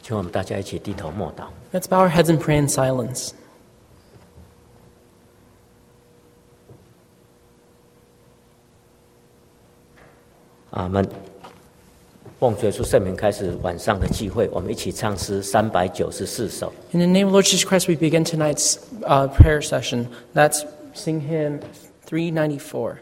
请我们大家一起低头默祷。 Let's bow our heads and pray in silence. 阿们。奉主耶稣圣名开始晚上的聚会，我们一起唱诗394首。 In the name of Lord Jesus Christ, we begin tonight's prayer session. Let's sing hymn 394.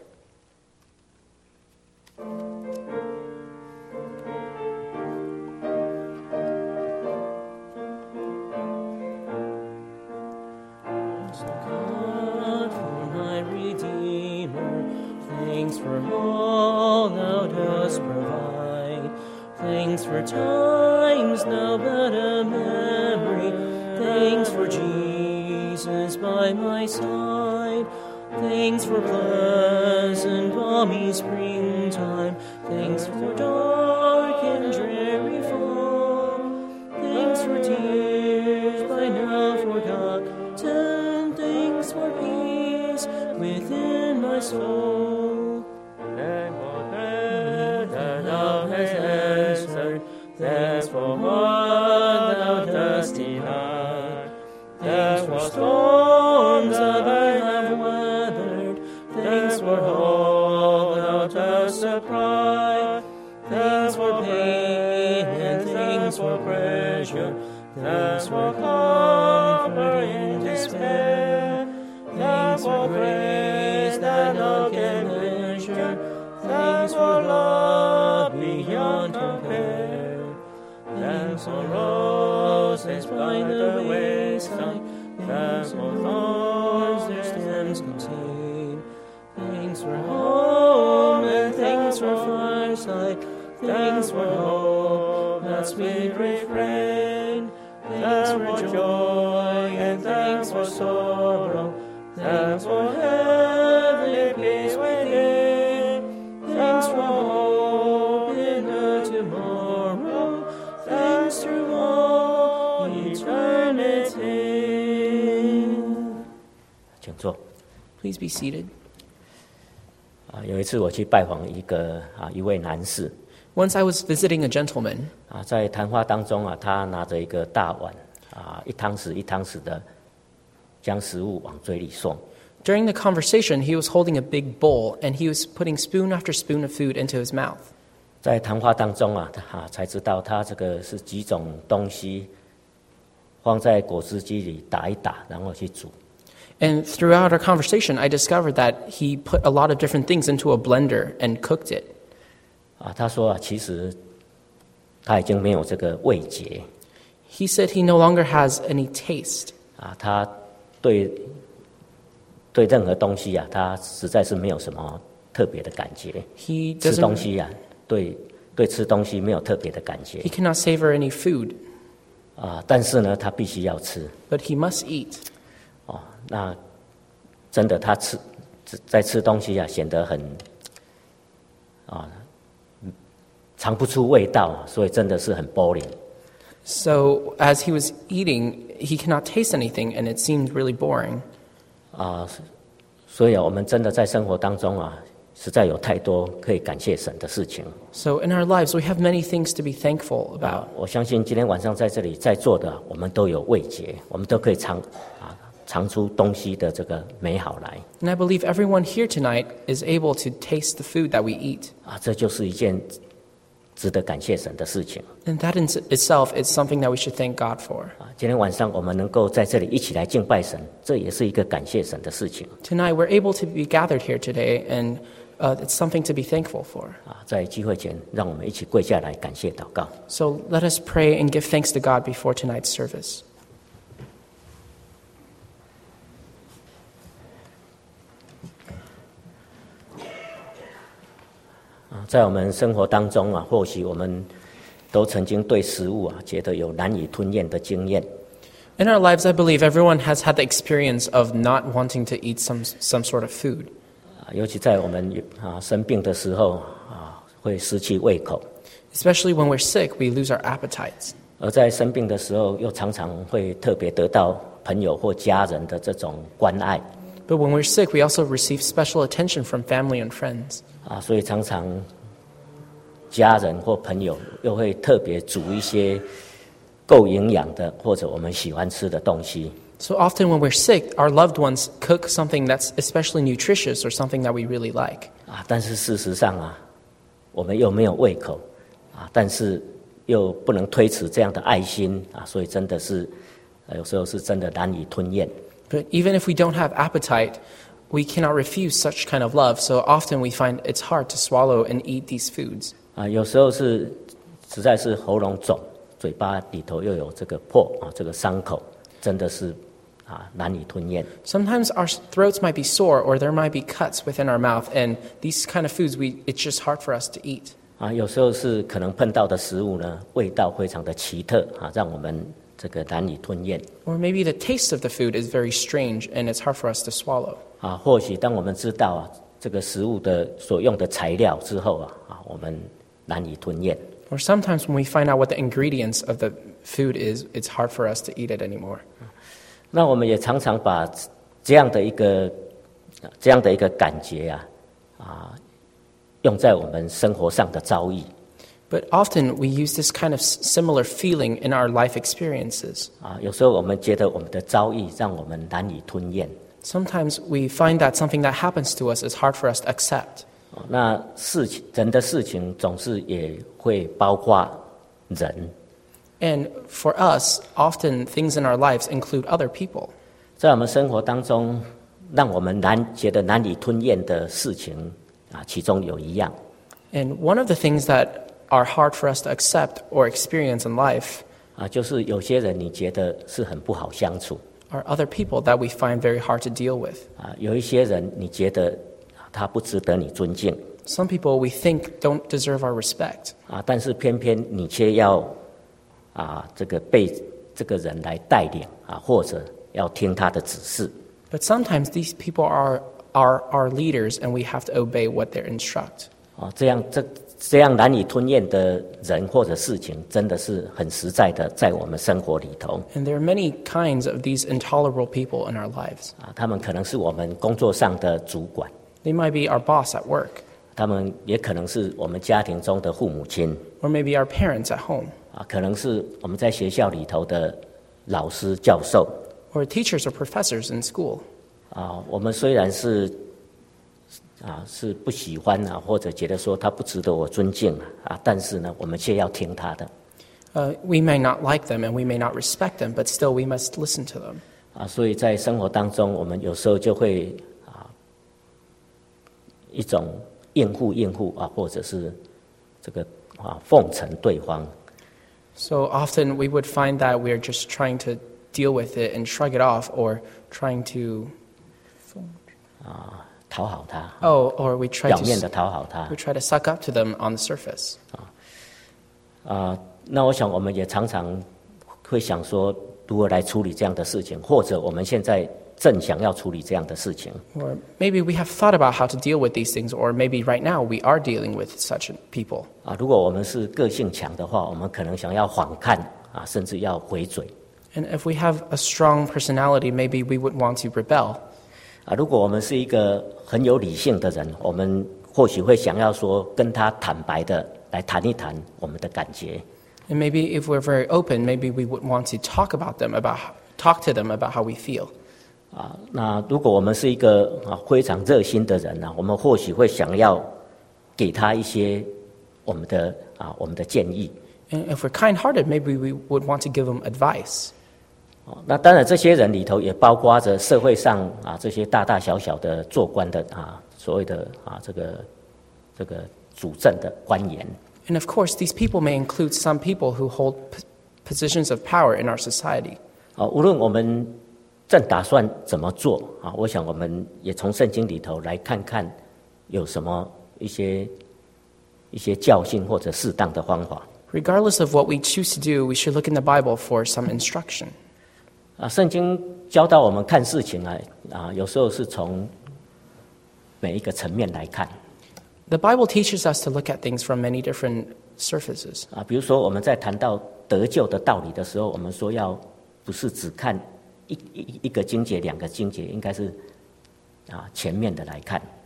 God, for my Redeemer, thanks for all thou dost provide. Thanks for times now but a memory. Thanks for Jesus by my side. Thanks for pleasant balmy springtime. Thanks for dark and dreary fall. Thanks for tears by now forgotten. Thanks for peace within my soul. Thanks for prayer that thou hast answered. Thanks for what thou dost deny. Thanks for storms that I have weathered. Thanks for all thou dost supply. Thanks for pain and thanks for pleasure. Thanks for comfort in despair. Thanks for grace that none can measure. Thanks for love beyond compare. Thanks for roses by the wayside. Thanks for thorns their stems contain. Thanks for home and thanks for fireside. Thanks for hope that sweet refrain. Thanks for joy and thanks for sorrow. Thanks for heavenly peace within. Thanks for hope in the tomorrow. Thanks through all eternity. 请坐。 Please be seated. 有一次我去拜访一位男士。 Once I was visiting a gentleman. 在谈话当中他拿着一个大碗一汤匙一汤匙的将食物往嘴里送。 During the conversation, he was holding a big bowl, and he was putting spoon after spoon of food into his mouth. 在谈话当中才知道他这个是几种东西放在果汁机里打一打，然后去煮。 And throughout our conversation, I discovered that he put a lot of different things into a blender and cooked it. 他说其实他已经没有这个味觉。 He said he no longer has any taste. 他对任何东西他实在是没有什么特别的感觉。 He 吃东 doesn't. 西对吃东西没有特别的感觉。 He cannot savor any food, 但是呢，他必须要吃。 but he must eat. 那真的他在吃东西显得很尝不出味道，所以真的是很 boring。 So as he was eating, he cannot taste anything, and it seemed really boring. 所以我们真的在生活当中实在有太多可以感谢神的事情。 So in our lives, we have many things to be thankful about. 我相信今天晚上在这里在座的，我们都有味觉，我们都可以尝出东西的这个美好来。 And I believe everyone here tonight is able to taste the food that we eat. 这就是一件值得感谢神的事情。 And that in itself is something that we should thank God for. 今天晚上我们能够在这里一起来敬拜神，这也是一个感谢神的事情。 Tonight, we're able to be gathered here today, and it's something to be thankful for. 在聚会前，让我们一起跪下来感谢祷告。 So let us pray and give thanks to God before tonight's service. 在我们生活当中或许我们都曾经对食物觉得有难以吞咽的经验。 In our lives, I believe everyone has had the experience of not wanting to eat some sort of food. 尤其在我们生病的时候会失去胃口。 Especially when we're sick, we lose our appetites. 而在生病的时候，又常常会特别得到朋友或家人的这种关爱。 But when we're sick, we also receive special attention from family and friends. 所以常常家人或朋友又会特别煮一些够营养的或者我们喜欢吃的东西。 So often when we're sick, our loved ones cook something that's especially nutritious or something that we really like. 但是事实上我们又没有胃口但是又不能推辞这样的爱心所以真的是有时候是真的难以吞咽。 But even if we don't have appetite, we cannot refuse such kind of love. So often we find it's hard to swallow and eat these foods. 有时候是实在是喉咙肿，嘴巴里头又有这个破这个伤口，真的是难以吞咽。 Sometimes our throats might be sore or there might be cuts within our mouth, and these kind of foods, it's just hard for us to eat. 有时候是可能碰到的食物呢，味道非常的奇特让我们这个难以吞咽。 Or maybe the taste of the food is very strange and it's hard for us to swallow. 或许当我们知道这个食物的所用的材料之后我们难以吞咽。 Or sometimes when we find out what the ingredients of the food is, it's hard for us to eat it anymore. 那我们也常常把这样的一个感觉用在我们生活上的遭遇。 But often we use this kind of similar feeling in our life experiences. 有时候我们觉得我们的遭遇让我们难以吞咽。 Sometimes we find that something that happens to us is hard for us to accept. 那人的事情总是也会包括人。 And for us, often things in our lives include other people. 在我们生活当中，让我们觉得难以吞咽的事情其中有一样。 And one of the things that are hard for us to accept or experience in life 就是有些人你觉得是很不好相处。 are other people that we find very hard to deal with. 有一些人你觉得他不值得你尊敬。 Some people we think don't deserve our respect. 但是偏偏你却要这个被这个人来带领或者要听他的指示。 But sometimes these people are our leaders and we have to obey what they instruct. 这样难以吞咽的人或者事情，真的是很实在的在我们生活里头。 And there are many kinds of these intolerable people in our lives. 他们可能是我们工作上的主管， They might be our boss at work, 他们也可能是我们家庭中的父母亲， or maybe our parents at home, 可能是我们在学校里头的老师教授。 or teachers or professors in school. 我们虽然是不喜欢或者觉得说他不值得我尊敬但是呢，我们却要听他的。 We may not like them and we may not respect them, but still we must listen to them. 所以在生活当中，我们有时候就会一种应付或者是这个奉承对方。 So often we would find that we're just trying to deal with it and shrug it off, or trying to 讨好他， or we try 表面的 to 讨好他 suck up to them on the surface. 那我想我们也常常会想说，如何来处理这样的事情，或者我们现在正想要处理这样的事情。 Or maybe we have thought about how to deal with these things, or maybe right now we are dealing with such people. 如果我们是个性强的话，我们可能想要反抗甚至要回嘴。 And if we have a strong personality, maybe we would want to rebel. 如果我们是一个很有理性的人，我们或许会想要说跟他坦白的来谈一谈我们的感觉。 And maybe if we're very open, maybe we would want to talk to them about how we feel. 那如果我们是一个非常热心的人我们或许会想要给他一些我们的建议。 And if we're kind-hearted, maybe we would want to give them advice. 那当然，这些人里头也包括着社会上这些大大小小的做官的所谓的这个主政的官员。 And of course, these people may include some people who hold positions of power in our society. 无论我们正打算怎么做我想我们也从圣经里头来看看有什么一些教训或者适当的方法。 Regardless of what we choose to do, we should look in the Bible for some instruction. 圣经教导我们看事情有时候是从每一个层面来看。 The Bible teaches us to look at things from many different surfaces. 比如说我们在谈到得救的道理的时候，我们说要不是只看一个经节、两个经节，应该是全面的来看。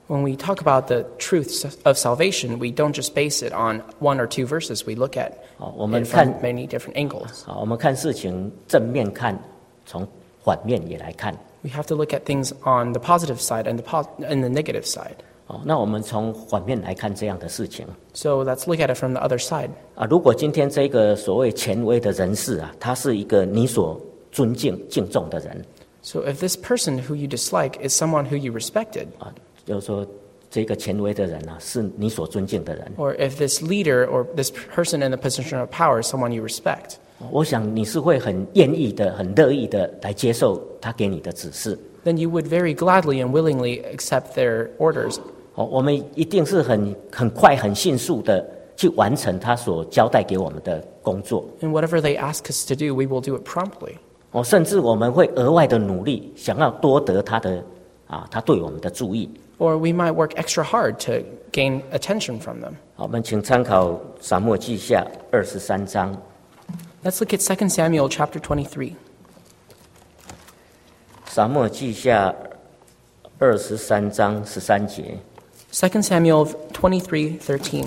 When we talk about the truths of salvation, we don't just base it on one or two verses. We look at 我们 it 看 from many different angles. 我们看事情正面看，从反面也来看。 We have to look at things on the positive side and the negative side. 那我们从反面来看这样的事情。 So let's look at it from the other side. 如果今天这个所谓权威的人士他是一个你所尊敬敬重的人， So if this person who you dislike is someone who you respected, 就是说这个权威的人是你所尊敬的人， or if this leader or this person in the position of power is someone you respect, 我想你是会很愿意的、很乐意的来接受他给你的指示。 then you would very gladly and willingly accept their orders. 我们一定是很快、很迅速的去完成他所交代给我们的工作。 And whatever they ask us to do, we will do it promptly. 甚至我们会额外的努力，想要多得他对我们的注意。 Or we might work extra hard to gain attention from them. 我们请参考撒母耳记下23章。 Let's look at 2 Samuel chapter 23. 撒母耳记下23章13节。 2 Samuel 23:13.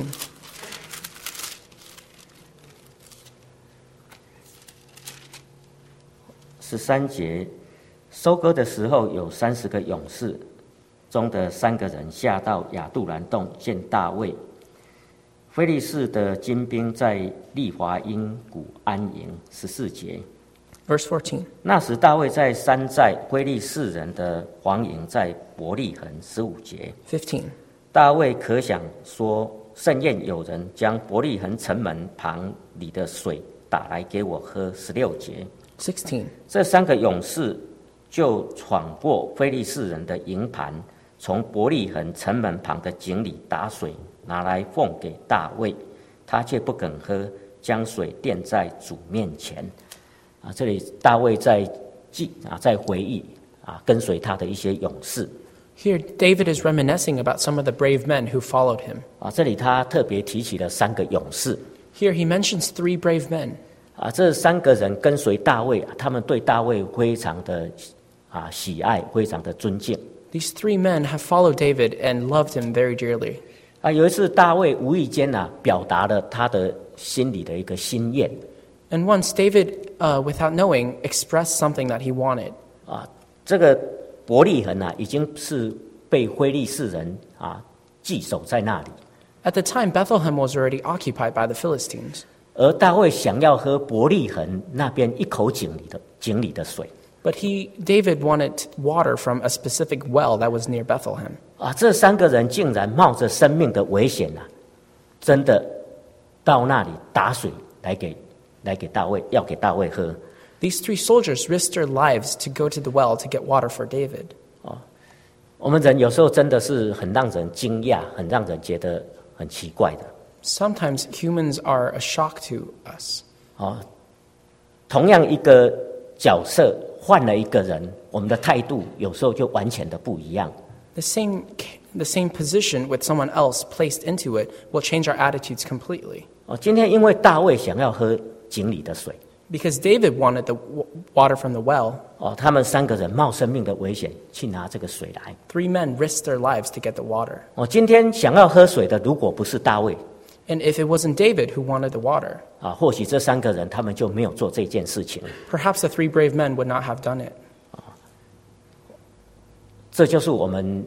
13节，收割的时候有30个勇士中的3个人下到亚杜兰洞见大卫。非利士的精兵在利华因谷安营。14节， Verse 14. 那时大卫在山寨非利士人的黄营在伯利恒。15节， 15. 大卫可想说，甚愿有人将伯利恒城门旁里的水打来给我喝。16节， 16. 这3个勇士就闯过非利士人的营盘，从伯利恒城门旁的井里打水，拿来奉给大卫，他却不肯喝，将水垫在主面前。这里大卫在回忆跟随他的一些勇士。 Here, David is reminiscing about some of the brave men who followed him. 这里他特别提起了3个勇士。 Here, he mentions 3 brave men. 这3个人跟随大卫，他们对大卫非常的喜爱，非常的尊敬。 These 3 men have followed David and loved him very dearly. 有一次大卫无意间表达了他的心里的一个心愿。 And once David, without knowing, expressed something that he wanted. 这个伯利恒已经是被非利士人据守在那里。 At the time, Bethlehem was already occupied by the Philistines. 而大卫想要喝伯利恒那边一口井里的水。 But David wanted water from a specific well that was near Bethlehem. 这3个人竟然冒着生命的危险真的到那里打水来给大卫，要给大卫喝。 These 3 soldiers risked their lives to go to the well to get water for David. 我们人有时候真的是很让人惊讶，很让人觉得很奇怪的。 Sometimes humans are a shock to us. 同样一个角色换了一个人，我们的态度有时候就完全的不一样。 The same position with someone else placed into it will change our attitudes completely. 今天因为大卫想要喝井里的水， Because David wanted the water from the well, 他们3个人冒生命的危险去拿这个水来。 3 men risked their lives to get the water. 今天想要喝水的，如果不是大卫， And if it wasn't David who wanted the water, 或许这3个人他们就没有做这件事情。 perhaps the 3 brave men would not have done it. 这就是我们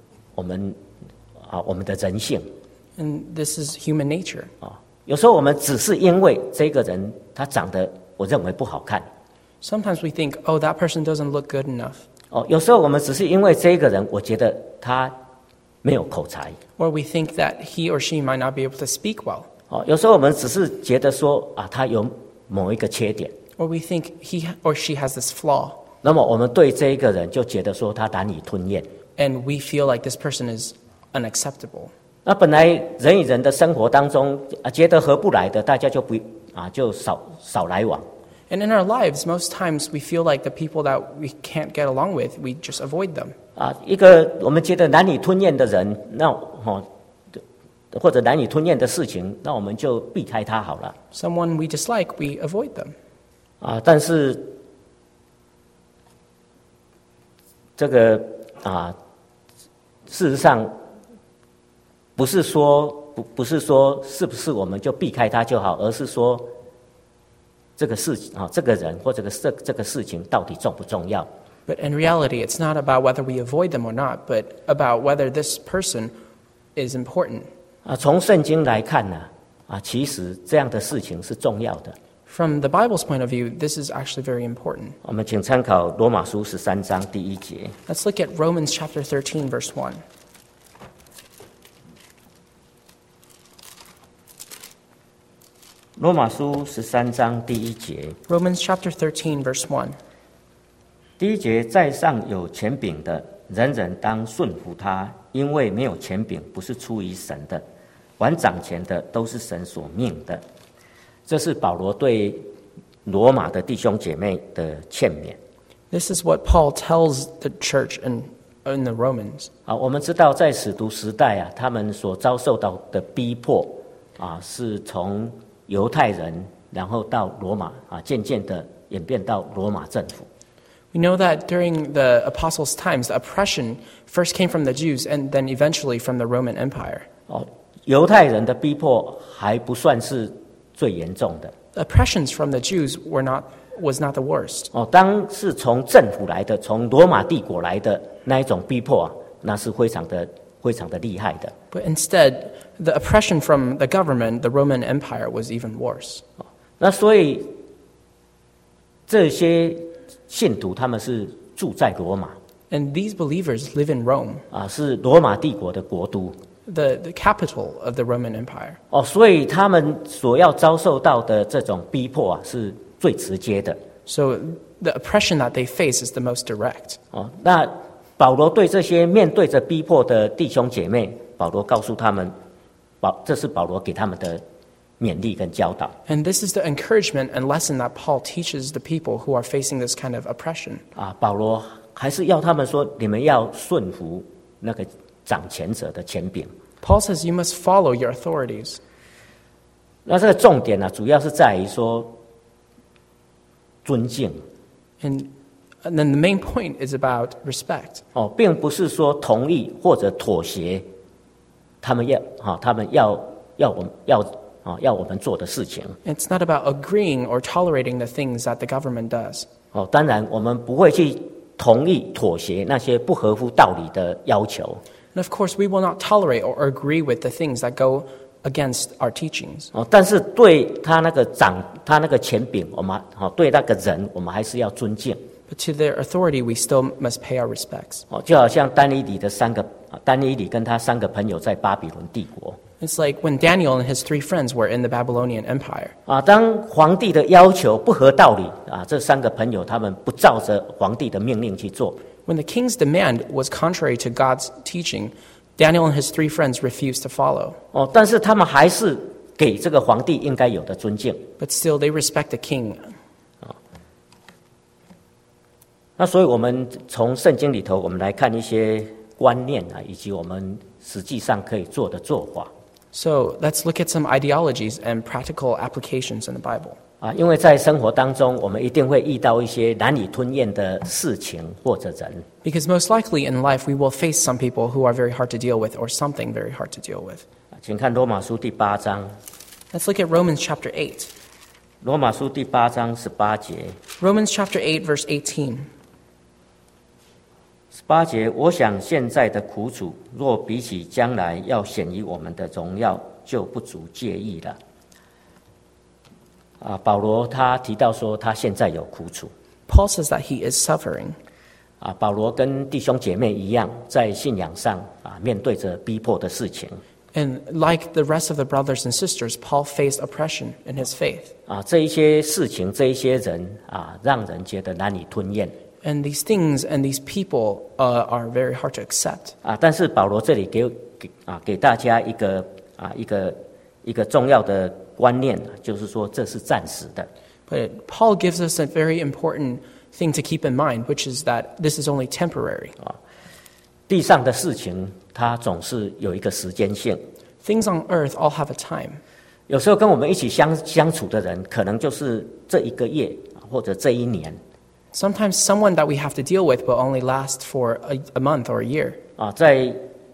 的人性。 And this is human nature. 有时候我们只是因为这个人他长得我认为不好看。 Sometimes we think, oh, that person doesn't look good enough. 有时候我们只是因为这个人，我觉得他没有口才。 Or we think that he or she might not be able to speak well. 有时候我们只是觉得说他有某一个缺点。 Or we think he or she has this flaw. 那么我们对这一个人就觉得说他难以吞咽。 And we feel like this person is unacceptable. 那本来人与人的生活当中觉得合不来的，大家就少来往。 And in our lives, most times we feel like the people that we can't get along with, we just avoid them. 一个我们觉得难以吞咽的人，或者难以吞咽的事情，那我们就避开他好了。 Someone we dislike, we avoid them. 但是事实上不是说是不是我们就避开它就好，而是说这个事情这个人或者这个事情到底重不重要。 But in reality, it's not about whether we avoid them or not, but about whether this person is important. 从圣经来看呢，其实这样的事情是重要的。 From the Bible's point of view, this is actually very important. 我们请参考罗马书13章第1节。 Let's look at Romans chapter 13, verse 1. 罗马书13章第1节。 Romans chapter 13, verse 1. 第1节，在上有权柄的，人人当顺服他，因为没有权柄不是出于神的，凡掌权的都是神所命的。这是保罗对罗马的弟兄姐妹的劝勉。 This is what Paul tells the church in the Romans. 我们知道在使徒时代他们所遭受到的逼迫是从犹太人，然后到罗马渐渐的演变到罗马政府。 We know that during the apostles' times, the oppression first came from the Jews and then eventually from the Roman Empire. 犹太人的逼迫还不算是最严重的。 The oppressions from the Jews was not the worst. 当是从政府来的，从罗马帝国来的那一种逼迫那是非常的厉害的。 But instead, the oppression from the government, the Roman Empire, was even worse. 那所以这些信徒他们是住在罗马， And these believers live in Rome, 是罗马帝国的国都。 the capital of the Roman Empire. 所以他们所要遭受到的这种逼迫是最直接的。 So the oppression that they face is the most direct. 那保罗对这些面对着逼迫的弟兄姐妹，保罗告诉他们，这是保罗给他们的勉励跟教导。 And this is the encouragement and lesson that Paul teaches the people who are facing this kind of oppression. 保罗还是要他们说，你们要顺服那个掌权者的权柄。 Paul says you must follow your authorities. 那这个重点主要是在于说尊敬。 And then the main point is about respect. 并不是说同意或者妥协，他们要我们做的事情。 It's not about agreeing or tolerating the things that the government does. 当然我们不会去同意妥协那些不合乎道理的要求。 And of course, we will not tolerate or agree with the things that go against our teachings. 但是对他那个权柄，我们对那个人，我们还是要尊敬。 But to their authority, we still must pay our respects. 就好像但以理跟他3个朋友在巴比伦帝国。 It's like when Daniel and his 3 friends were in the Babylonian Empire. 当皇帝的要求不合道理这3个朋友他们不照着皇帝的命令去做。 When the king's demand was contrary to God's teaching, Daniel and his 3 friends refused to follow. 但是他们还是给这个皇帝应该有的尊敬。 But still, they respect the king. 那所以我们从圣经里头，我们来看一些观念以及我们实际上可以做的做法。 So let's look at some ideologies and practical applications in the Bible. 因为在生活当中，我们一定会遇到一些难以吞咽的事情或者人。 Because most likely in life we will face some people who are very hard to deal with or something very hard to deal with. 请看罗马书第8章。 Let's look at Romans chapter 8. 罗马书第8章18节。 Romans chapter 8, verse 18. 18节，我想现在的苦楚，若比起将来要显于我们的荣耀，就不足介意了。保罗他提到说，他现在有苦楚。 Paul says that he is suffering. 保罗跟弟兄姐妹一样，在信仰上面对着逼迫的事情。 And like the rest of the brothers and sisters, Paul faced oppression in his faith. 这一些事情，这一些人让人觉得难以吞咽。 And these things and these people are very hard to accept. 但是保罗这里给大家一个重要的观念，就是说这是暂时的。 But Paul gives us a very important thing to keep in mind, which is that this is only temporary. 地上的事情，它总是有一个时间性。 Things on earth all have a time. 有时候跟我们一起相处的人，可能就是这1个月或者这1年。 Sometimes someone that we have to deal with will only last for a month or a year. 在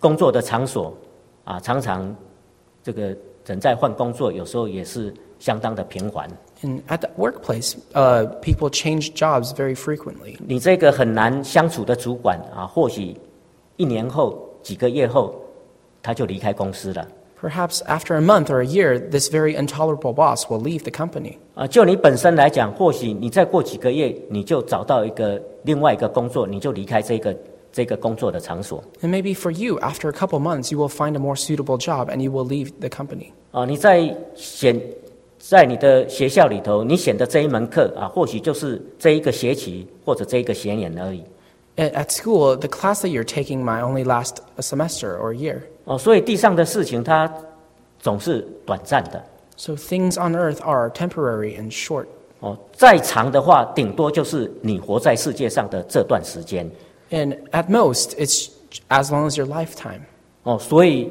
工作的场所啊，常常这个人在换工作，有时候也是相当的频繁。 And at the workplace, people change jobs very frequently. 你这个很难相处的主管啊，或许1年后、几个月后，他就离开公司了。 Perhaps after a month or a year, this very intolerable boss will leave the company. 啊，就你本身来讲，或许你再过几个月，你就找到另外一个工作，你就离开这个工作的场所。 And maybe for you, after a couple months, you will find a more suitable job and you will leave the company. 啊，你在你的学校里头，你选的这一门课啊，或许就是这一个学期或者这一个学年而已。 At school, the class that you're taking might only last a semester or a year. 哦，所以地上的事情它总是短暂的。 So things on earth are temporary and short. 哦，再长的话，顶多就是你活在世界上的这段时间。 And at most, it's as long as your lifetime. 哦，所以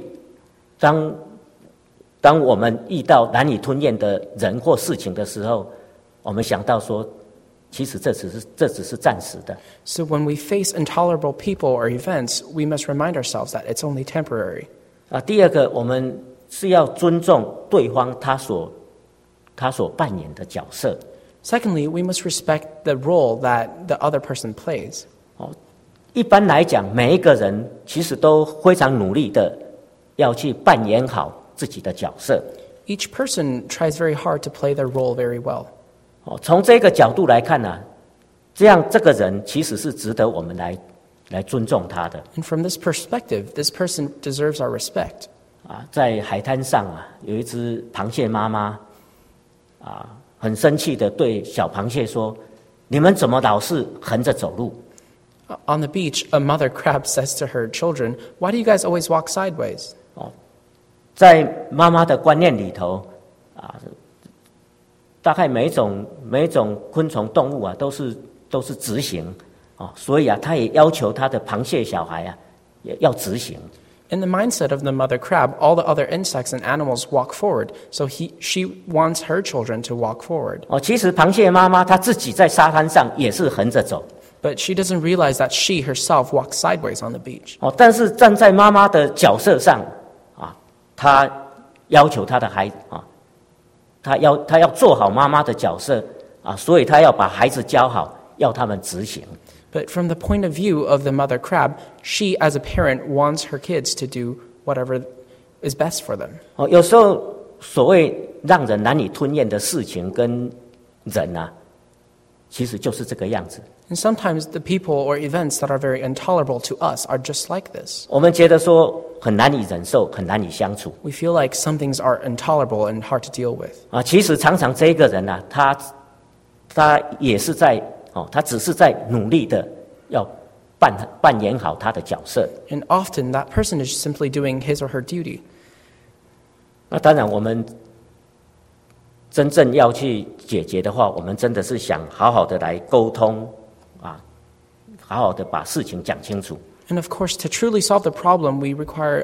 当我们遇到难以吞咽的人或事情的时候，我们想到说，其实这只是暂时的。 So when we face intolerable people or events, we must remind ourselves that it's only temporary. 啊，第二个，我们是要尊重对方他所扮演的角色。 Secondly, we must respect the role that the other person plays. 哦，一般来讲，每一个人其实都非常努力的要去扮演好自己的角色。 Each person tries very hard to play their role very well. 哦，从这个角度来看呢，这个人其实是值得我们来尊重他的。 And from this perspective, this person deserves our respect. 啊，在海滩上啊，有一只螃蟹妈妈啊，很生气的对小螃蟹说：“你们怎么老是横着走路？” On the beach, a mother crab says to her children, "Why do you guys always walk sideways?" 哦，在妈妈的观念里头啊，大概每一种昆虫动物啊，都是直行哦，所以啊，她也要求她的螃蟹小孩啊，也要直行。 In the mindset of the mother crab, all the other insects and animals walk forward, so she wants her children to walk forward. 哦，其实螃蟹妈妈她自己在沙滩上也是横着走。 But she doesn't realize that she herself walks sideways on the beach. 哦，但是站在妈妈的角色上啊，她要求她的孩子啊，她要做好妈妈的角色啊，所以她要把孩子教好，要他们执行。 But from the point of view of the mother crab, she as a parent wants her kids to do whatever is best for them. 哦，有时候所谓让人难以吞咽的事情跟人啊，其实就是这个样子。 And sometimes the people or events that are very intolerable to us are just like this. 我们觉得说很难以忍受，很难以相处 We feel like some things are intolerable and hard to deal with. 啊。其实常常这一个人啊，他也是在他只是在努力的要扮演好他的角色。 And often that person is simply doing his or her duty. 那当然，我们真正要去解决的话，我们真的是想好好的来沟通啊，好好的把事情讲清楚。 And of course, to truly solve the problem, we require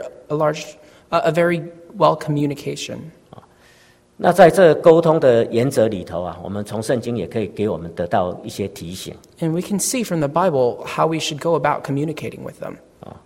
a very well communication. 那在这沟通的原则里头啊，我们从圣经也可以给我们得到一些提醒。 And we can see from the Bible how we should go about communicating with them.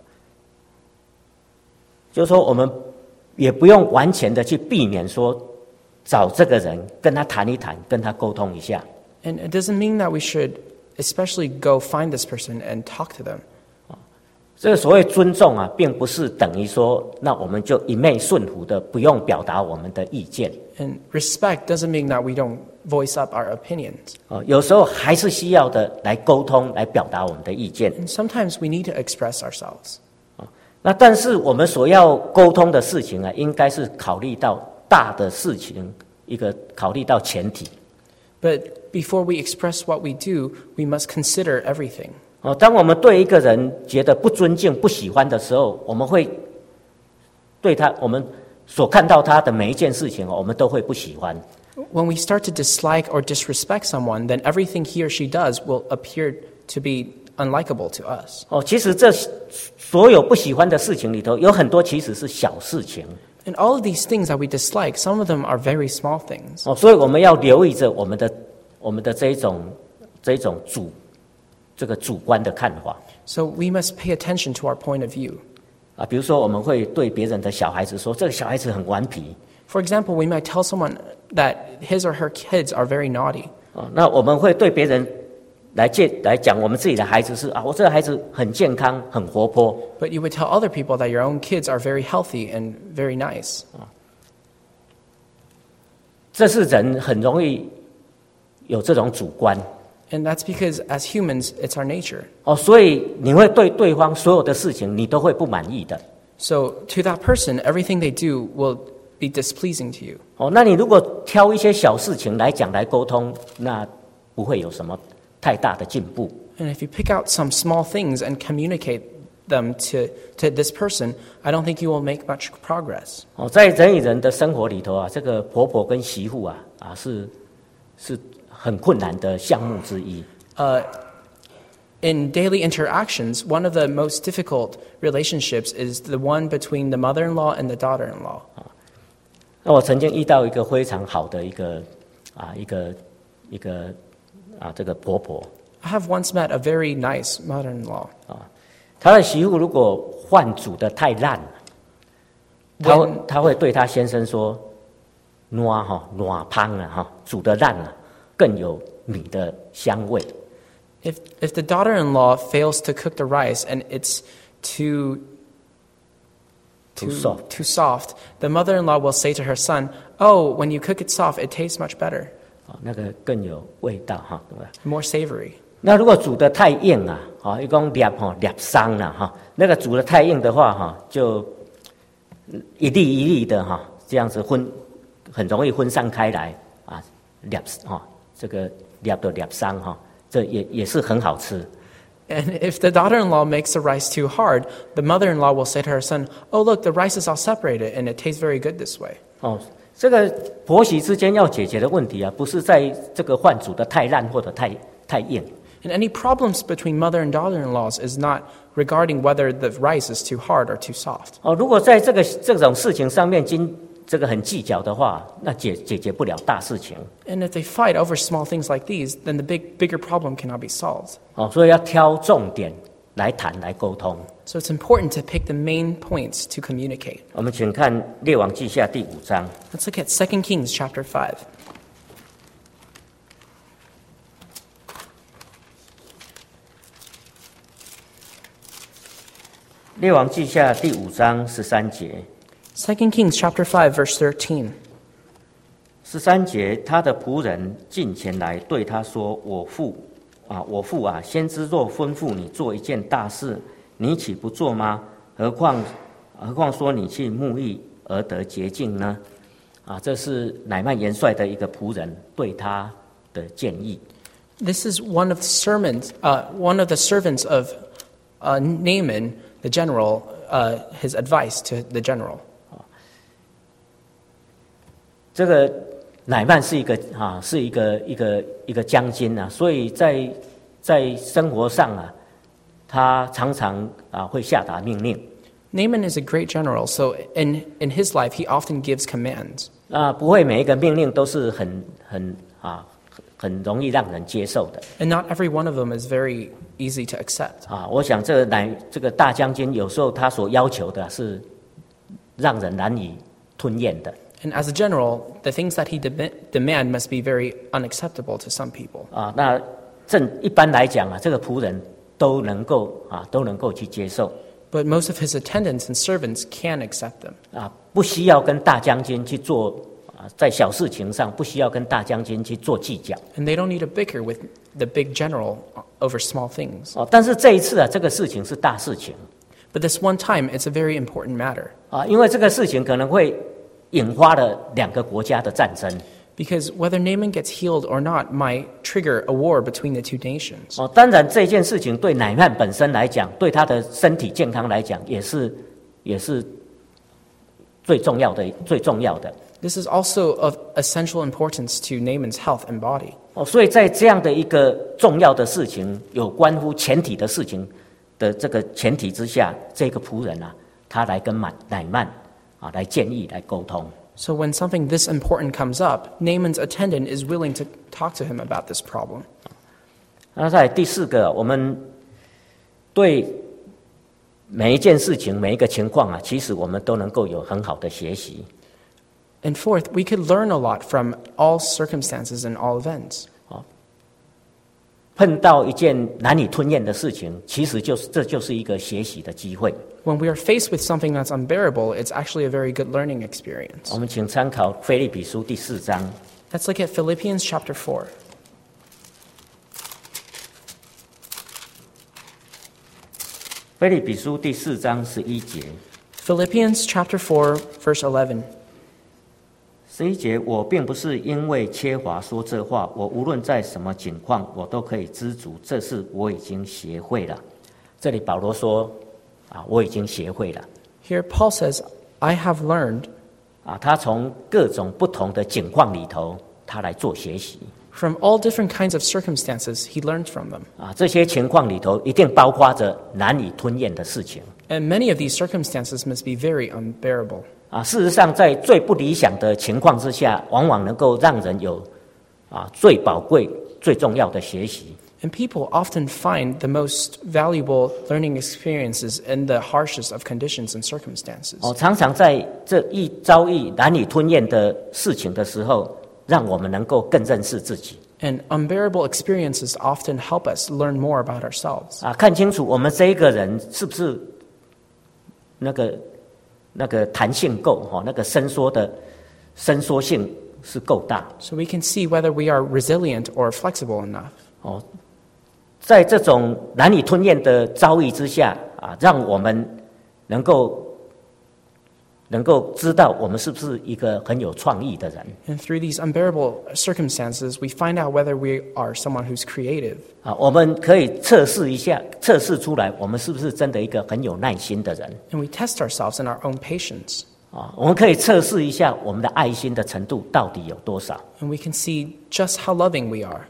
就是说，我们也不用完全的去避免说找这个人跟他谈一谈，跟他沟通一下。 And it doesn't mean that we should especially go find this person and talk to them. 这个所谓尊重啊，并不是等于说，那我们就一昧顺服的，不用表达我们的意见。 And respect doesn't mean that we don't voice up our opinions. 有时候还是需要的来沟通，来表达我们的意见。 And sometimes we need to express ourselves. 那但是我们所要沟通的事情啊，应该是考虑到大的事情，考虑到前提。 But before we express what we do, we must consider everything. 当我们对一个人觉得不尊敬、不喜欢的时候，我们会对他，我们所看到他的每一件事情，我们都会不喜欢。 When we start to dislike or disrespect someone, then everything he or she does will appear to be unlikable to us. 其实这所有不喜欢的事情里头，有很多其实是小事情。 And all of these things that we dislike, some of them are very small things. 所以我们要留意着我们的这种主观的看法。 So we must pay attention to our point of view. 啊，比如说我们会对别人的小孩子说，这个小孩子很顽皮。 For example, we might tell someone that his or her kids are very naughty. 那我们会对别人来讲我们自己的孩子是啊，我这个孩子很健康、很活泼。 But you would tell other people that your own kids are very healthy and very nice. 这是人很容易有这种主观。 And that's because as humans, it's our nature. 所以你会对对方所有的事情你都会不满意的。 So to that person, everything they do will be displeasing to you. 那你如果挑一些小事情来讲来沟通，那不会有什么太大的进步。 And if you pick out some small things and communicate them to this person, I don't think you will make much progress. 在人与人的生活里头啊，这个婆婆跟媳妇是很困难的项目之一。 In daily interactions, one of the most difficult relationships is the one between the mother-in-law and the daughter-in-law. 那我曾经遇到一个非常好的这个婆婆。 I have once met a very nice mother-in-law. 她的媳妇如果饭煮得太烂，她会对她先生说：“烂香啊，煮得烂了，更有米的香味。” If the daughter-in-law fails to cook the rice and it's too soft, the mother-in-law will say to her son, "Oh, when you cook it soft, it tastes much better." 那个更有味道对吧 More savory. 那如果煮得太硬一共捏伤了那个煮得太硬的话就一粒一粒的这样子很容易分散开来这个捏到捏伤这也是很好吃。 And if the daughter-in-law makes the rice too hard, the mother-in-law will say to her son, "Oh, look, the rice is all separated, and it tastes very good this way." 这个婆媳之间要解决的问题不是在这个饭煮得太烂或者太硬。 And any problems between mother and daughter-in-laws is not regarding whether the rice is too hard or too soft. 如果在这种事情上面这个很计较的话，那解决不了大事情。 And if they fight over small things like these, then the bigger problem cannot be solved. 所以要挑重点来谈来沟通。 So it's important to pick the main points to communicate. 我们请看列王记下第5章。 Let's look at 2 Kings chapter 5. 列王记下第5章13节。 2 Kings chapter 5 verse 13. 13节，他的仆人进前来对他说：“我父啊，先知若吩咐你做一件大事，你岂不做吗？何况说你去沐浴而得洁净呢？”这是乃縵元帅的一个仆人对他的建议。 This is one of the servants of Naaman, the general, his advice to the general. 这个乃縵是一个将军所以在生活上他常常会下达命令。 Naaman is a great general, so in his life he often gives commands. 不会每一个命令都是很容易让人接受的。 And not every one of them is very easy to accept. 我想这个大将军有时候他所要求的是让人难以吞咽的。 And as a general, the things that he demand must be very unacceptable to some people. 那一般来讲这个仆人都能够去接受。 But most of his attendants and servants can accept them. 不需要跟大将军去做在小事情上不需要跟大将军去做计较。 And they don't need to bicker with the big general over small things. 但是这一次这个事情是大事情。 But this one time, it's a very important matter. 因为这个事情可能会引发了2个国家的战争。 Because whether Naaman gets healed or not might trigger a war between the two nations. 当然这件事情对乃縵本身来讲，对他的身体健康来讲，也是最重要的。 This is also of essential importance to Naaman's health and body. 所以在这样的一个重要的事情，有关乎前提的事情的这个前提之下，这个仆人他来跟乃縵来建议来沟通。 So when something this important comes up, Naaman's attendant is willing to talk to him about this problem. 那在第4个，我们对每一件事情、每一个情况啊，其实我们都能够有很好的学习。 And fourth, we could learn a lot from all circumstances and all events. 碰到一件难以吞咽的事情，其实这就是一个学习的机会。 When we are faced with something that's unbearable, it's actually a very good learning experience. 我们请参考腓立比书第4章。 Let's look at Philippians chapter 4. 腓立比书第4章11节。 Philippians chapter 4, verse 11. 11节，我并不是因为缺乏说这话，我无论在什么境况，我都可以知足，这事我已经学会了。这里保罗说我已经学会了。 Here Paul says, I have learned. 他从各种不同的境况里头，他来做学习。 From all different kinds of circumstances, he learned from them. 这些情况里头一定包括着难以吞咽的事情。 And many of these circumstances must be very unbearable. 事实上，在最不理想的情况之下，往往能够让人有最宝贵、最重要的学习。 And people often find the most valuable learning experiences in the harshest of conditions and circumstances. 常常在这一遭遇难以吞咽的事情的时候，让我们能够更认识自己。 And unbearable experiences often help us learn more about ourselves. 看清楚我们这一个人是不是那个弹性够，那个伸缩性是够大。 So we can see whether we are resilient or flexible enough. 在这种难以吞咽的遭遇之下，让我们能够知道我们是不是一个很有创意的人。 And through these unbearable circumstances, we find out whether we are someone who's creative. 我们可以测试出来，我们是不是真的一个很有耐心的人。 And we test ourselves in our own patience. 我们可以测试一下我们的爱心的程度到底有多少。 And we can see just how loving we are.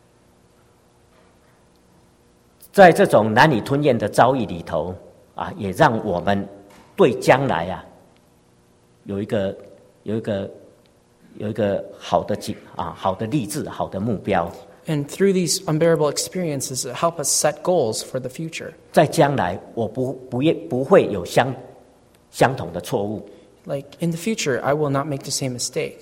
在这种难以吞咽的遭遇里头，也让我们对将来有一个好的励志、好的目标。 And through these unbearable experiences, it help us set goals for the future. 在将来，我不会有相同的错误。 Like, in the future, I will not make the same mistake.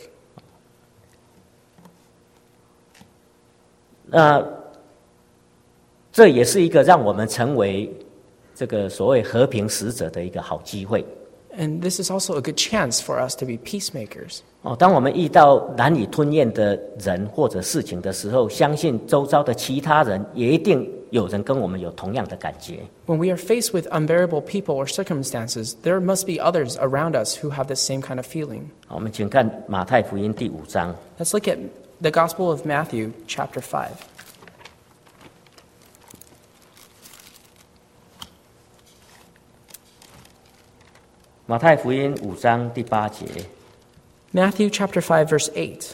这也是一个让我们成为这个所谓和平使者的一个好机会。 And this is also a good chance for us to be peacemakers. 当我们遇到难以吞咽的人或者事情的时候，相信周遭的其他人也一定有人跟我们有同样的感觉。 When we are faced with unbearable people or circumstances, there must be others around us who have the same kind of feeling. 我们请看马太福音第5章。 Let's look at the Gospel of Matthew, chapter 5. 马太福音5章第8节。 Matthew chapter 5, verse 8.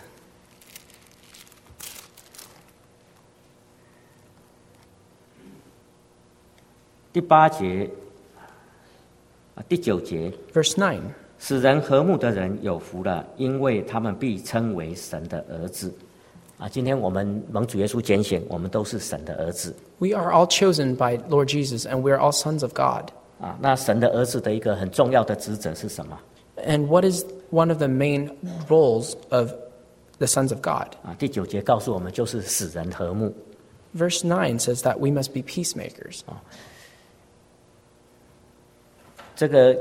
第8节，第9节， Verse 9. 使人和睦的人有福了，因为他们必称为神的儿子。今天我们蒙主耶稣拣选，我们都是神的儿子。 We are all chosen by Lord Jesus, and we are all sons of God. 那神的儿子的一个很重要的职责是什么？ And what is one of the main roles of the sons of God? 第9节告诉我们，就是使人和睦。 Verse 9 says that we must be peacemakers. 这个，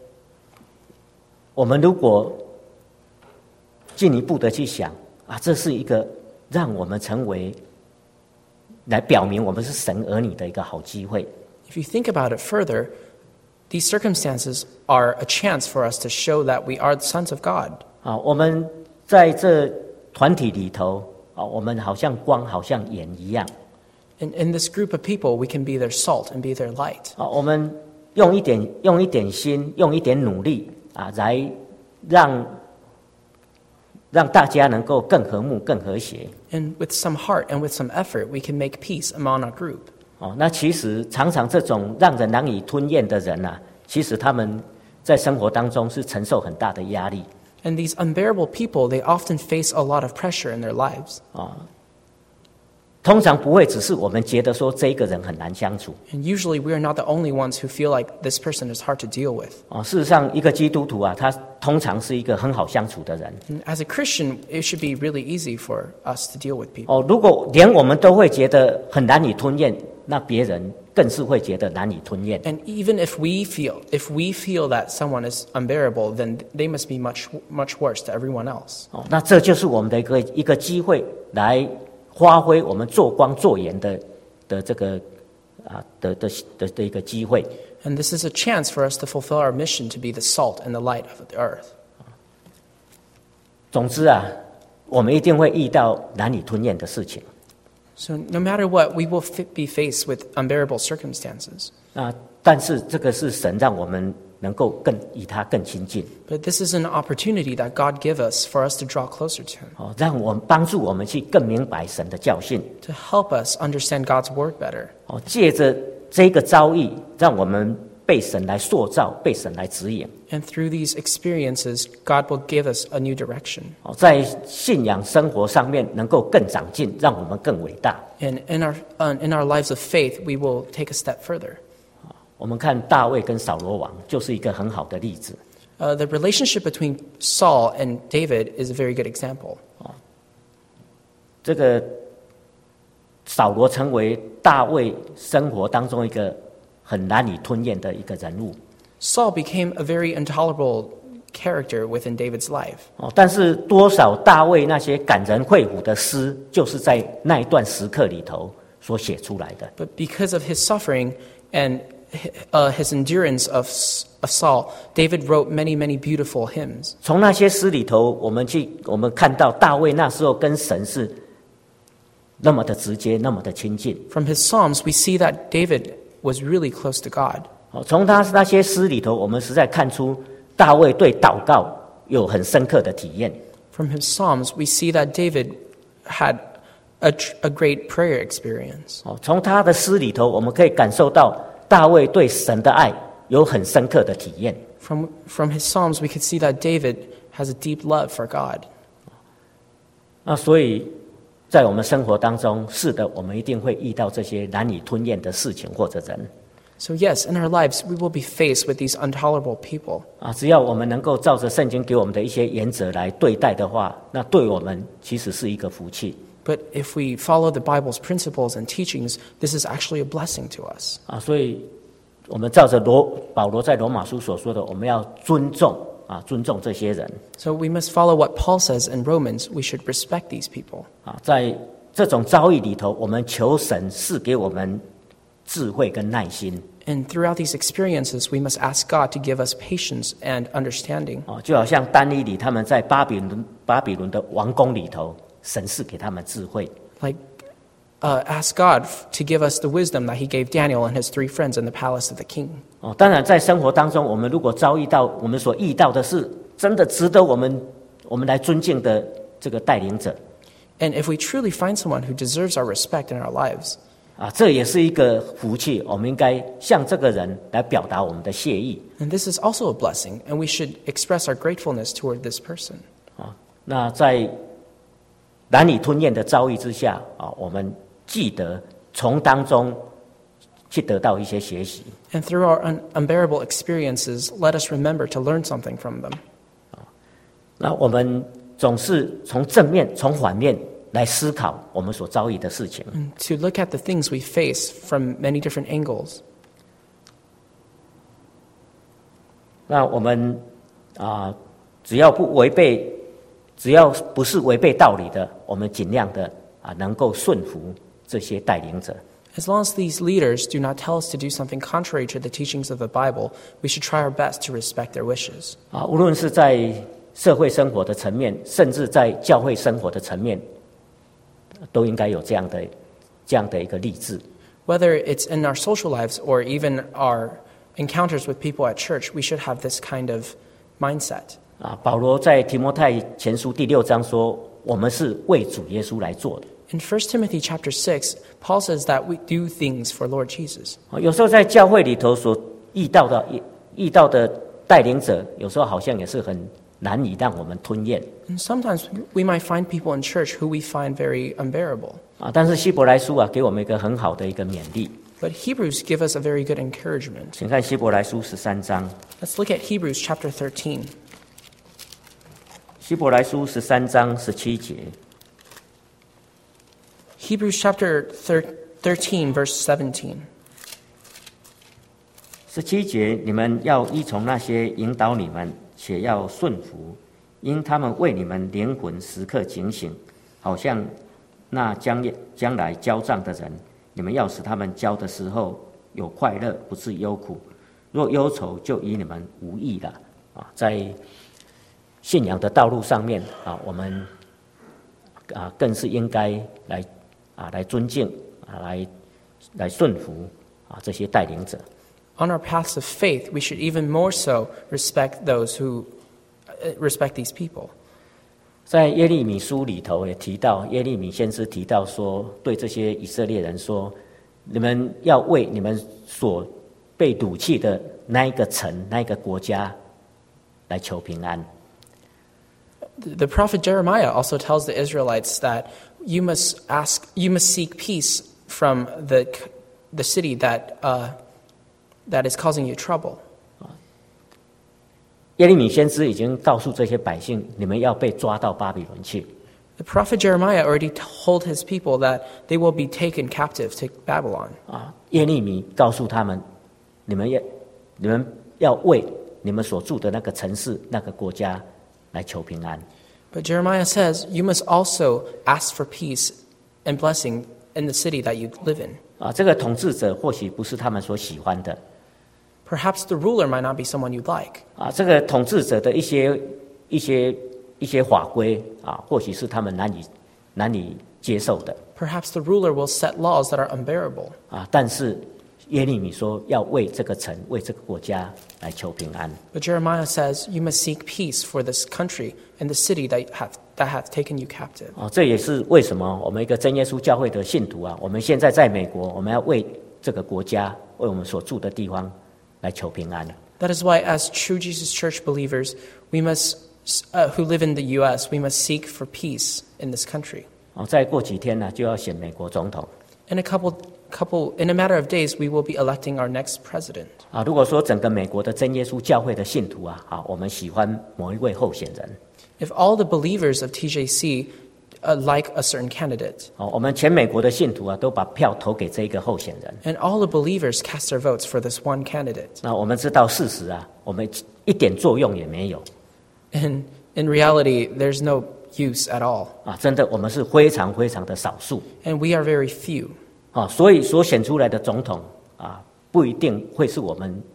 我们如果进一步的去想这是一个让我们成为来表明我们是神儿女的一个好机会。 If you think about it further, these circumstances are a chance for us to show that we are the sons of God. 我们在这团体里头我们好像光，好像盐一样。 In this group of people, we can be their salt and be their light. 我们用一点心，用一点努力来让大家能够更和睦、更和谐。 And with some heart and with some effort, we can make peace among our group. 那其实常常这种让人难以吞咽的人其实他们在生活当中是承受很大的压力。 And these unbearable people, they often face a lot of pressure in their lives. 通常不会只是我们觉得说这一个人很难相处。 And usually we are not the only ones who feel like this person is hard to deal with. 事实上，一个基督徒啊，他通常是一个很好相处的人。 And as a Christian, it should be really easy for us to deal with people. 如果连我们都会觉得很难以吞咽，那别人更是会觉得难以吞咽。 And even if we feel that someone is unbearable, then they must be much worse to everyone else. 那这就是我们的一个机会，来发挥我们做光做盐的这个的一个机会。 And this is a chance for us to fulfill our mission to be the salt and the light of the earth. 总之啊，我们一定会遇到难以吞咽的事情。 So no matter what, we will be faced with unbearable circumstances. 但是这个是神让我们能够与他更亲近。 But this is an opportunity that God gives us for us to draw closer to Him, 让我们帮助我们去更明白神的教训。 to help us understand God's word better. 借着这个遭遇，让我们被神来塑造，被神来指引。 And through these experiences, God will give us a new direction. 在信仰生活上面能够更长进，让我们更伟大。 And in our lives of faith, we will take a step further. 我们看大卫跟扫罗王就是一个很好的例子。 The relationship between Saul and David is a very good example. 这个扫罗成为大卫生活当中一个很难以吞咽的一个人物。 Saul became a very intolerable character within David's life. 但是多少大卫那些感人肺腑的诗，就是在那一段时刻里头所写出来的。 But because of his suffering and his endurance of Saul, David wrote many, many beautiful hymns. 从那些诗里头，我们看到大卫那时候跟神是那么的直接，那么的亲近。 From his Psalms, we see that David was really close to God. 从他那些诗里头，我们实在看出大卫对祷告有很深刻的体验。 From his Psalms, we see that David had a great prayer experience. 从他的诗里头，我们可以感受到大卫对神的爱有很深刻的体验。 From his Psalms, we could see that David has a deep love for God. 所以在我们生活当中，是的，我们一定会遇到这些难以吞咽的事情或者人。 So yes, in our lives, we will be faced with these intolerable people. 只要我们能够照着圣经给我们的一些原则来对待的话，那对我们其实是一个福气。 But if we follow the Bible's principles and teachings, this is actually a blessing to us. 所以我们照着保罗在罗马书所说的，我们要尊重这些人。 So we must follow what Paul says in Romans. We should respect these people. 在这种遭遇里头，我们求神赐给我们智慧跟耐心。 And throughout these experiences, we must ask God to give us patience and understanding. 就好像但以理他们在巴比伦的王宫里头，神赐给他们智慧。 Like, ask God to give us the wisdom that He gave Daniel and his 3 friends in the palace of the king. 当然，在生活当中，我们如果遭遇到我们所遇到的是真的值得我们来尊敬的这个带领者， And if we truly find someone who deserves our respect in our lives, 这也是一个福气。我们应该向这个人来表达我们的谢意。 and this is also a blessing, and we should express our gratefulness toward this person. 那在难以吞咽的遭遇之下，我们记得从当中去得到一些学习。 And through our unbearable experiences, let us remember to learn something from them. 那我们总是从正面、从反面来思考我们所遭遇的事情。 And to look at the things we face from many different angles. 那我们只要不是违背道理的，我们尽量的能够顺服这些带领者。 As long as these leaders do not tell us to do something contrary to the teachings of the Bible, we should try our best to respect their wishes. 无论是在社会生活的层面，甚至在教会生活的层面，都应该有这样的一个励志。 Whether it's in our social lives or even our encounters with people at church, we should have this kind of mindset. 保罗在提摩太前书第6章说，我们是为主耶稣来做的。 In 1 Timothy chapter 6, Paul says that we do things for Lord Jesus. 有时候在教会里头所遇到的带领者，有时候好像也是很难以让我们吞咽。 And sometimes we might find people in church who we find very unbearable. 但是希伯来书给我们一个很好的一个勉励。 But Hebrews give us a very good encouragement. 请看希伯来书13章。 Let's look at Hebrews chapter 13. 希伯来书13章17节。 Hebrews chapter 13, verse 17. 17节，你们要依从那些引导你们，且要顺服，因他们为你们灵魂时刻警醒，好像那将来交账的人。你们要使他们交的时候有快乐，不是忧苦。若忧愁，就与你们无益了。在信仰的道路上面我们更是应该来尊敬来顺服这些带领者。 On our paths of faith, we should even more so respect those who respect these people. 在耶利米书里头也提到，耶利米先知提到说，对这些以色列人说，你们要为你们所被掳去的那一个城、那一个国家来求平安。 The prophet Jeremiah also tells the Israelites that you must seek peace from the city that is causing you trouble. 耶利米先知已经告诉这些百姓，你们要被抓到巴比伦去。 The prophet Jeremiah already told his people that they will be taken captive to Babylon. 耶利米告诉他们，你们要为你们所住的那个城市、那个国家来求平安。 But Jeremiah says, you must also ask for peace and blessing in the city that you live in. 这个统治者或许不是他们所喜欢的。 Perhaps the ruler might not be someone you'd like. 这个统治者的一些法规或许是他们难以接受的。 Perhaps the ruler will set laws that are unbearable. 但是耶利米说要为这个城、为这个国家来求平安。 But Jeremiah says, you must seek peace for this country and the city that have taken you captive. 这也是为什么我们一个真耶稣教会的信徒我们现在在美国，我们要为这个国家、为我们所住的地方来求平安。 That is why, as true Jesus Church believers, we must, who live in the U.S., we must seek for peace in this country. 再过几天就要选美国总统。 In a matter of days, we will be electing our next president. 如果说整个美国的真耶稣教会的信徒我们喜欢某一位候选人。 If all the believers of TJC like a certain candidate, 我们全美国的信徒都把票投给这一个候选人。 and all the believers cast their votes for this one candidate, 那我们知道事实我们一点作用也没有。 and in reality, there's no use at all. 真的，我们是非常非常的少数。 And we are very few. 所以所选出来的总统不一定会是我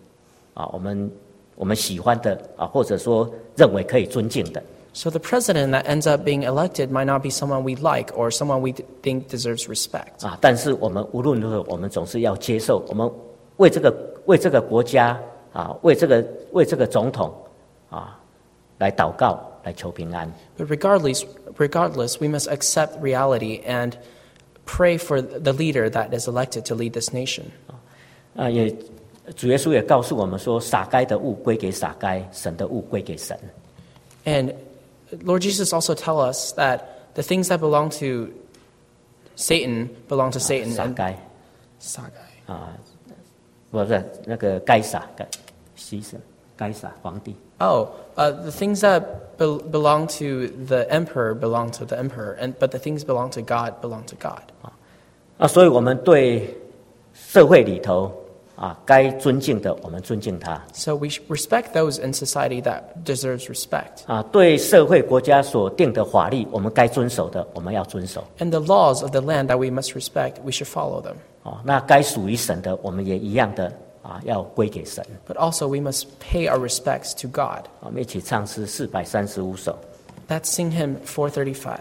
们喜欢的或者说认为可以尊敬的。 So the president that ends up being elected might not be someone we like or someone we think deserves respect. 但是我们无论如何，我们总是要接受，我们为这个国家为这个总统来祷告，来求平安。 But regardless, we must accept reality and pray for the leader that is elected to lead this nation. 主耶稣也告诉我们说，撒该的物归给撒该，神的物归给神。 And Lord Jesus also tells us that the things that belong to Satan belong to Satan. 撒该， 撒该不是那个该撒，西神该撒皇帝。 the things that belong to the emperor belong to the emperor, but the things belong to God belong to God. 所以我们对社会里头该尊敬的，我们尊敬他。 So we respect those in society that deserves respect. 对社会国家所定的法律，我们该遵守的，我们要遵守。 And the laws of the land that we must respect, we should follow them. 那该属于神的，我们也一样的要归给神。 But also we must pay our respects to God. 我们一起唱诗435首。 Let's sing hymn 435.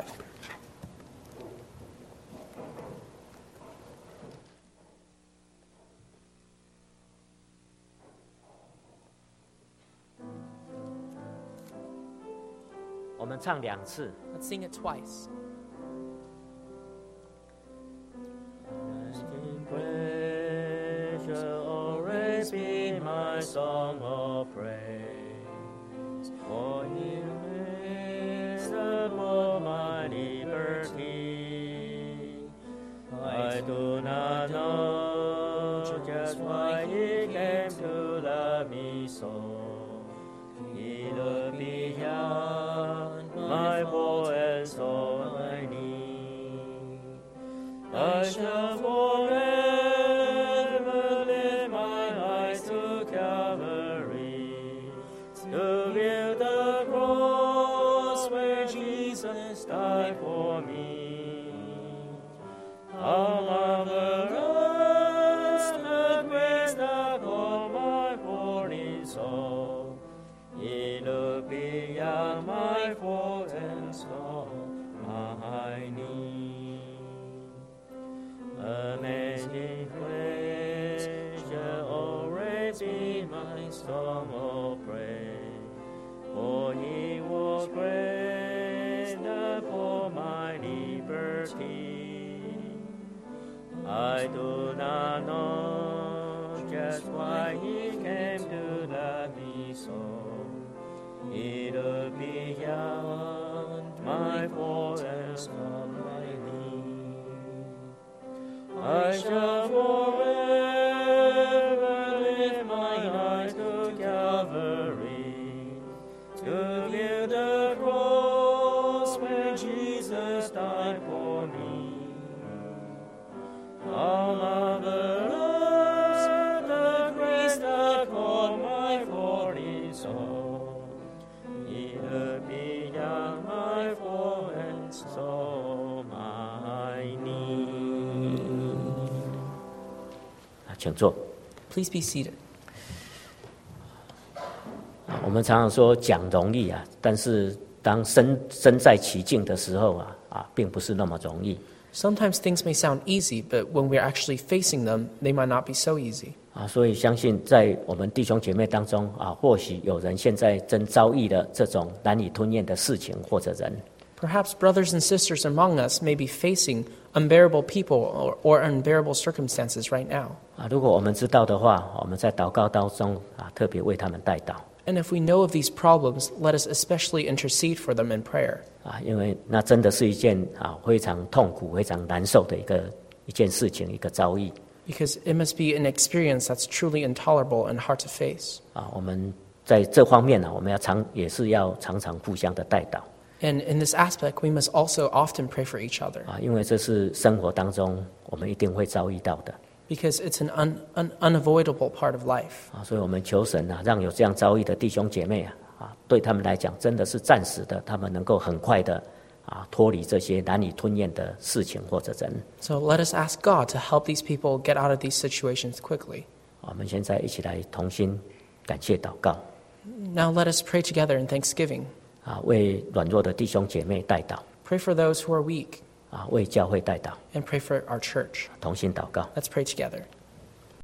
我们唱2次。 Let's sing it twice. Praise shall always be my song of praise, for He raised above my liberty I do not know just why he came to love me so. He looked beyond my fault and saw my need. I shall forever lift my eyes to Calvary, to view the cross where Jesus died for me. How marvelous the grace that brought my falling soul. He looked beyond my fault and saw my need. Amazing grace shall always be my song of praise, for he was great for my liberty. I do not know just why he came to love me so. He looked beyond my fault and saw my need. I shall forever lift my eyes to Calvary, to view the cross where Jesus died for me. How marvelous the grace that called my falling soul. He looked beyond my fault and saw my need. 请坐。 Please be seated. 我们常常说讲容易啊，但是当身在其境的时候并不是那么容易。 Sometimes things may sound easy, but when we're actually facing them, they might not be so easy. 所以相信在我们弟兄姐妹当中或許有人現在正遭遇了這種難以吞咽的事情或者人。 Perhaps brothers and sisters among us may be facing unbearable people or unbearable circumstances right now. 如果我們知道的話，我們在禱告當中特別為他們代禱。 And if we know of these problems, let us especially intercede for them in prayer. 因為那真的是一件非常痛苦、非常難受的一件事情，一個遭遇。 Because it must be an experience that's truly intolerable and hard to face. 我們在這方面我們也是要常常互相的代禱。 And in this aspect, we must also often pray for each other. 因為這是生活當中我們一定會遭遇到的。 Because it's an unavoidable part of life. 所以我們求神讓有這樣遭遇的弟兄姐妹對他們來講真的是暫時的，他們能夠很快的脫離這些難以吞咽的事情或者人。 So let us ask God to help these people get out of these situations quickly. 我們現在一起來同心感謝禱告。 Now let us pray together in thanksgiving. 為軟弱的弟兄姐妹代禱。 Pray for those who are weak. 為教會代禱。 And pray for our church. 同心禱告。 Let's pray together.